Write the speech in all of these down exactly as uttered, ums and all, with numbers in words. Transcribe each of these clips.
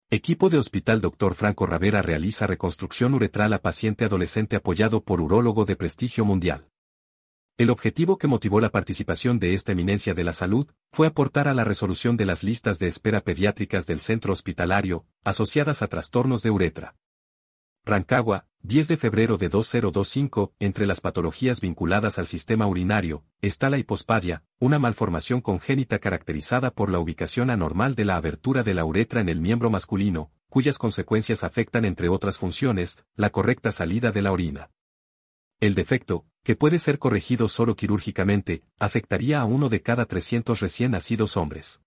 Equipo de Hospital doctor Franco Ravera realiza reconstrucción uretral a paciente adolescente apoyado por urólogo de prestigio mundial. El objetivo que motivó la participación de esta eminencia de la salud fue aportar a la resolución de las listas de espera pediátricas del centro hospitalario, asociadas a trastornos de uretra. Rancagua, diez de febrero de dos mil veinticinco, entre las patologías vinculadas al sistema urinario, está la hipospadia, una malformación congénita caracterizada por la ubicación anormal de la abertura de la uretra en el miembro masculino, cuyas consecuencias afectan entre otras funciones, la correcta salida de la orina. El defecto, que puede ser corregido solo quirúrgicamente, afectaría a uno de cada trescientos recién nacidos hombres.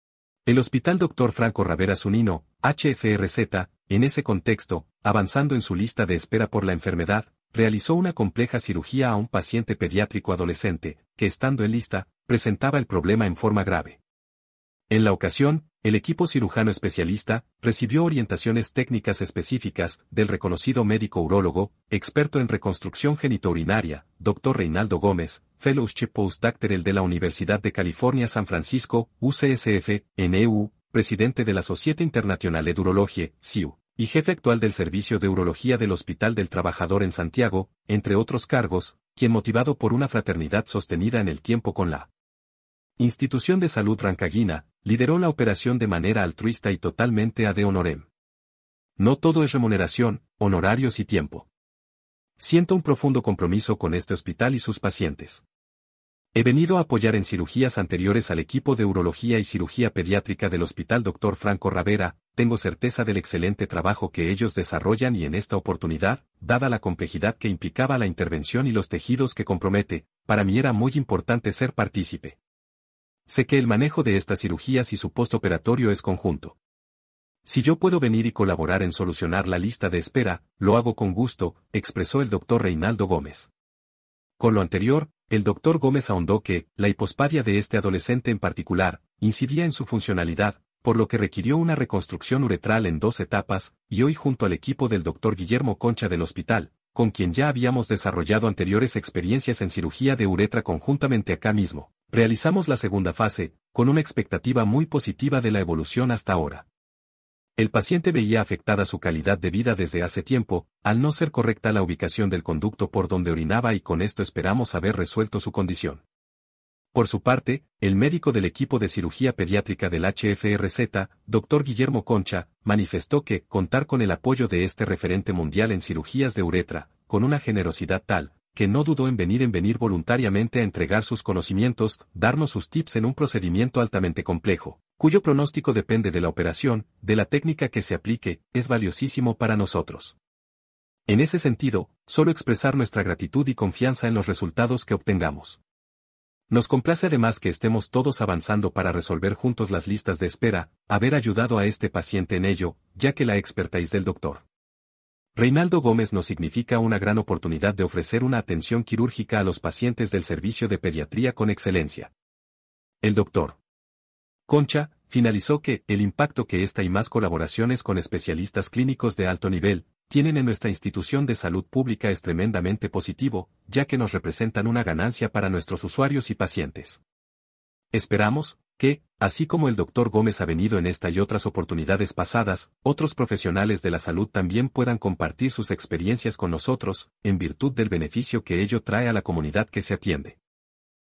El Hospital doctor Franco Ravera Zunino, H F R Z, en ese contexto, avanzando en su lista de espera por la enfermedad, realizó una compleja cirugía a un paciente pediátrico adolescente, que estando en lista, presentaba el problema en forma grave. En la ocasión, el equipo cirujano especialista recibió orientaciones técnicas específicas del reconocido médico urólogo, experto en reconstrucción genitourinaria, doctor Reinaldo Gómez, Fellowship Postdoctoral de la Universidad de California San Francisco, U C S F, N E U, presidente de la Société Internationale d'Urologie, S I U, y jefe actual del Servicio de Urología del Hospital del Trabajador en Santiago, entre otros cargos, quien motivado por una fraternidad sostenida en el tiempo con la Institución de Salud Rancaguina, lideró la operación de manera altruista y totalmente ad honorem. No todo es remuneración, honorarios y tiempo. Siento un profundo compromiso con este hospital y sus pacientes. He venido a apoyar en cirugías anteriores al equipo de urología y cirugía pediátrica del Hospital doctor Franco Ravera, tengo certeza del excelente trabajo que ellos desarrollan y en esta oportunidad, dada la complejidad que implicaba la intervención y los tejidos que compromete, para mí era muy importante ser partícipe. Sé que el manejo de estas cirugías y su postoperatorio es conjunto. Si yo puedo venir y colaborar en solucionar la lista de espera, lo hago con gusto, expresó el doctor Reinaldo Gómez. Con lo anterior, el doctor Gómez ahondó que, la hipospadia de este adolescente en particular, incidía en su funcionalidad, por lo que requirió una reconstrucción uretral en dos etapas, y hoy junto al equipo del doctor Guillermo Concha del hospital, con quien ya habíamos desarrollado anteriores experiencias en cirugía de uretra conjuntamente acá mismo, realizamos la segunda fase, con una expectativa muy positiva de la evolución hasta ahora. El paciente veía afectada su calidad de vida desde hace tiempo, al no ser correcta la ubicación del conducto por donde orinaba y con esto esperamos haber resuelto su condición. Por su parte, el médico del equipo de cirugía pediátrica del H F R Z, doctor Guillermo Concha, manifestó que contar con el apoyo de este referente mundial en cirugías de uretra, con una generosidad tal, que no dudó en venir en venir voluntariamente a entregar sus conocimientos, darnos sus tips en un procedimiento altamente complejo, cuyo pronóstico depende de la operación, de la técnica que se aplique, es valiosísimo para nosotros. En ese sentido, solo expresar nuestra gratitud y confianza en los resultados que obtengamos. Nos complace además que estemos todos avanzando para resolver juntos las listas de espera, haber ayudado a este paciente en ello, ya que la expertise del doctor Reinaldo Gómez nos significa una gran oportunidad de ofrecer una atención quirúrgica a los pacientes del servicio de pediatría con excelencia. El doctor Concha finalizó que el impacto que esta y más colaboraciones con especialistas clínicos de alto nivel tienen en nuestra institución de salud pública es tremendamente positivo, ya que nos representan una ganancia para nuestros usuarios y pacientes. Esperamos que, así como el doctor Gómez ha venido en esta y otras oportunidades pasadas, otros profesionales de la salud también puedan compartir sus experiencias con nosotros, en virtud del beneficio que ello trae a la comunidad que se atiende.